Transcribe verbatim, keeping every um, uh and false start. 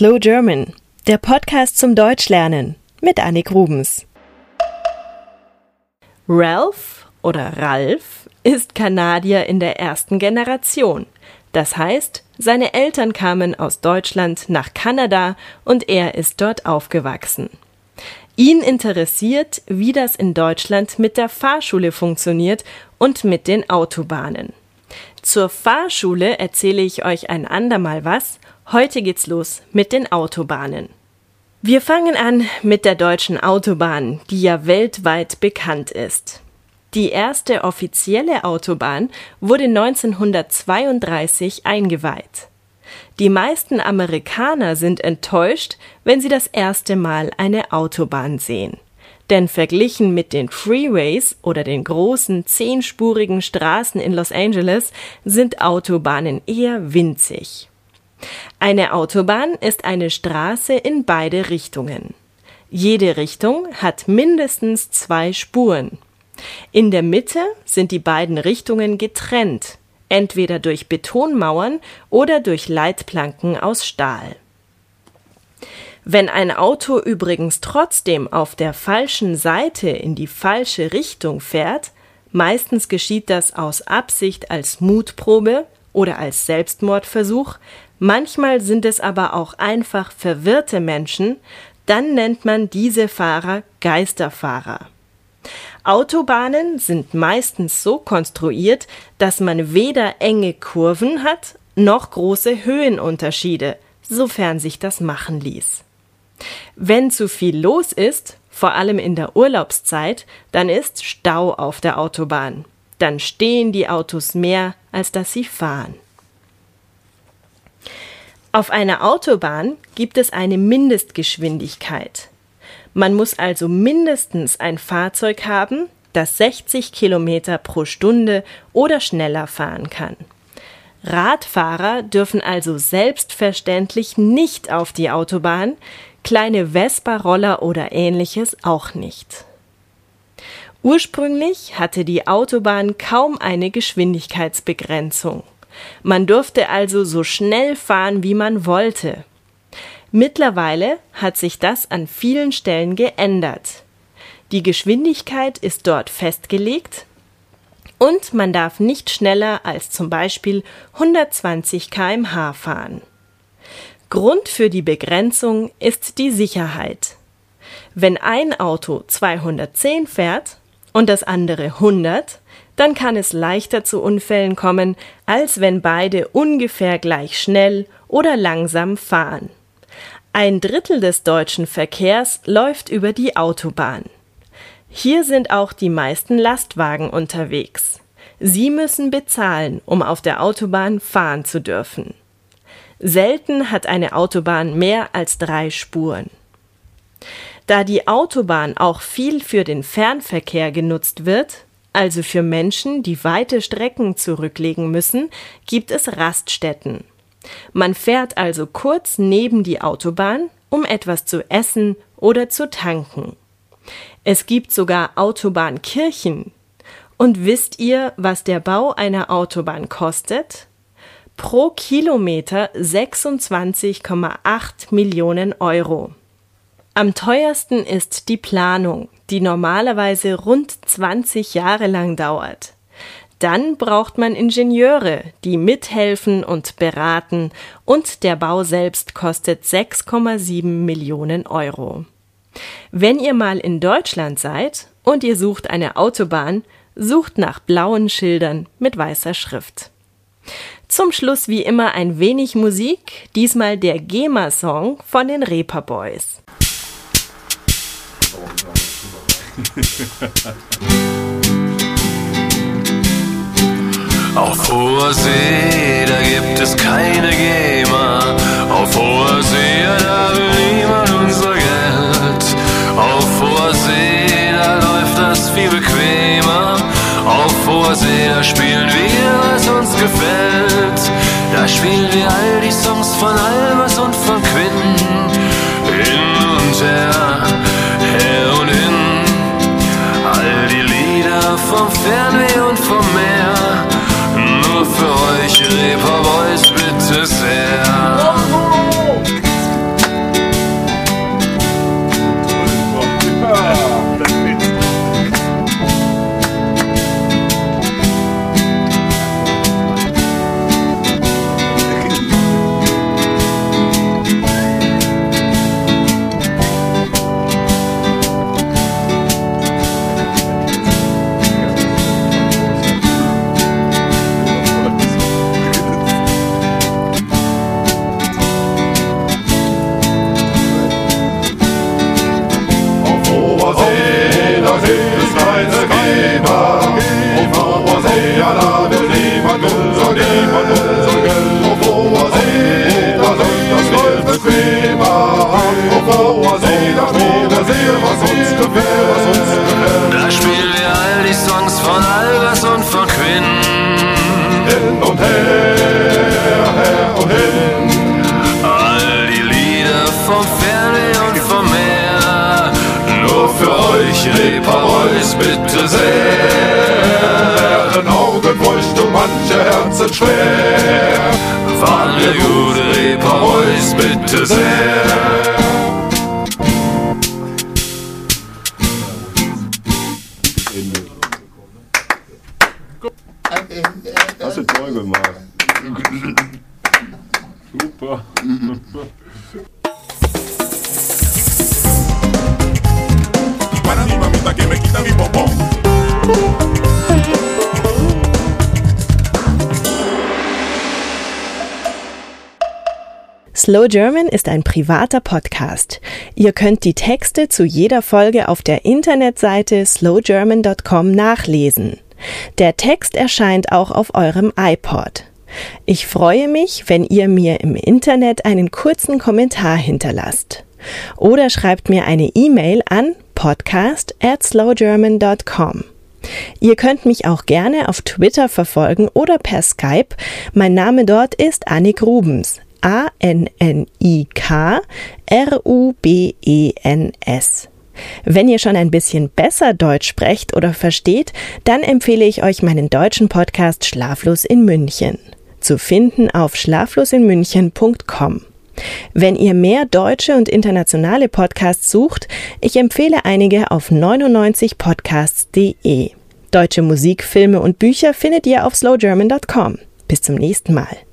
Slow German, der Podcast zum Deutschlernen mit Annik Rubens. Ralph oder Ralph ist Kanadier in der ersten Generation. Das heißt, seine Eltern kamen aus Deutschland nach Kanada und er ist dort aufgewachsen. Ihn interessiert, wie das in Deutschland mit der Fahrschule funktioniert und mit den Autobahnen. Zur Fahrschule erzähle ich euch ein andermal was. Heute geht's los mit den Autobahnen. Wir fangen an mit der deutschen Autobahn, die ja weltweit bekannt ist. Die erste offizielle Autobahn wurde neunzehnhundertzweiunddreißig eingeweiht. Die meisten Amerikaner sind enttäuscht, wenn sie das erste Mal eine Autobahn sehen. Denn verglichen mit den Freeways oder den großen zehnspurigen Straßen in Los Angeles sind Autobahnen eher winzig. Eine Autobahn ist eine Straße in beide Richtungen. Jede Richtung hat mindestens zwei Spuren. In der Mitte sind die beiden Richtungen getrennt, entweder durch Betonmauern oder durch Leitplanken aus Stahl. Wenn ein Auto übrigens trotzdem auf der falschen Seite in die falsche Richtung fährt, meistens geschieht das aus Absicht als Mutprobe oder als Selbstmordversuch, manchmal sind es aber auch einfach verwirrte Menschen, dann nennt man diese Fahrer Geisterfahrer. Autobahnen sind meistens so konstruiert, dass man weder enge Kurven hat, noch große Höhenunterschiede, sofern sich das machen ließ. Wenn zu viel los ist, vor allem in der Urlaubszeit, dann ist Stau auf der Autobahn. Dann stehen die Autos mehr, als dass sie fahren. Auf einer Autobahn gibt es eine Mindestgeschwindigkeit. Man muss also mindestens ein Fahrzeug haben, das sechzig Kilometer pro Stunde oder schneller fahren kann. Radfahrer dürfen also selbstverständlich nicht auf die Autobahn, kleine Vespa-Roller oder ähnliches auch nicht. Ursprünglich hatte die Autobahn kaum eine Geschwindigkeitsbegrenzung. Man durfte also so schnell fahren, wie man wollte. Mittlerweile hat sich das an vielen Stellen geändert. Die Geschwindigkeit ist dort festgelegt und man darf nicht schneller als zum Beispiel hundertzwanzig Kilometer pro Stunde fahren. Grund für die Begrenzung ist die Sicherheit. Wenn ein Auto zweihundertzehn fährt und das andere hundert, dann kann es leichter zu Unfällen kommen, als wenn beide ungefähr gleich schnell oder langsam fahren. Ein Drittel des deutschen Verkehrs läuft über die Autobahn. Hier sind auch die meisten Lastwagen unterwegs. Sie müssen bezahlen, um auf der Autobahn fahren zu dürfen. Selten hat eine Autobahn mehr als drei Spuren. Da die Autobahn auch viel für den Fernverkehr genutzt wird, also für Menschen, die weite Strecken zurücklegen müssen, gibt es Raststätten. Man fährt also kurz neben die Autobahn, um etwas zu essen oder zu tanken. Es gibt sogar Autobahnkirchen. Und wisst ihr, was der Bau einer Autobahn kostet? Pro Kilometer sechsundzwanzig Komma acht Millionen Euro. Am teuersten ist die Planung, die normalerweise rund zwanzig Jahre lang dauert. Dann braucht man Ingenieure, die mithelfen und beraten, und der Bau selbst kostet sechs Komma sieben Millionen Euro. Wenn ihr mal in Deutschland seid und ihr sucht eine Autobahn, sucht nach blauen Schildern mit weißer Schrift. Zum Schluss wie immer ein wenig Musik, diesmal der GEMA-Song von den Reeperbahns. Auf hoher See, da gibt es keine GEMA. Auf hoher See, da will niemand unser Geld. Auf hoher See, da läuft das viel bequemer. Auf hoher See, da spielen wir, was uns gefällt. Da spielen wir all die Songs von Albers und von Quinn. Hin und her, her und hin. All die Lieder vom Fernweh und vom Meer. Nur für euch Reeperbahns bitte sehr. und vom Meer. Nur für euch, Reeperbahns, bitte sehr. Wären Augenfeucht und manche Herzen schwer. Waren wir gute Reeperbahns, bitte sehr. Hast du toll gemacht. Super. Slow German ist ein privater Podcast. Ihr könnt die Texte zu jeder Folge auf der Internetseite slow german dot com nachlesen. Der Text erscheint auch auf eurem iPod. Ich freue mich, wenn ihr mir im Internet einen kurzen Kommentar hinterlasst. Oder schreibt mir eine E-Mail an podcast at slow german dot com. Ihr könnt mich auch gerne auf Twitter verfolgen oder per Skype. Mein Name dort ist Annik Rubens. A N N I K R U B E N S. Wenn ihr schon ein bisschen besser Deutsch sprecht oder versteht, dann empfehle ich euch meinen deutschen Podcast Schlaflos in München. Zu finden auf schlaflos in münchen punkt com. Wenn ihr mehr deutsche und internationale Podcasts sucht, ich empfehle einige auf neunundneunzig podcasts punkt de. Deutsche Musik, Filme und Bücher findet ihr auf slow german dot com. Bis zum nächsten Mal.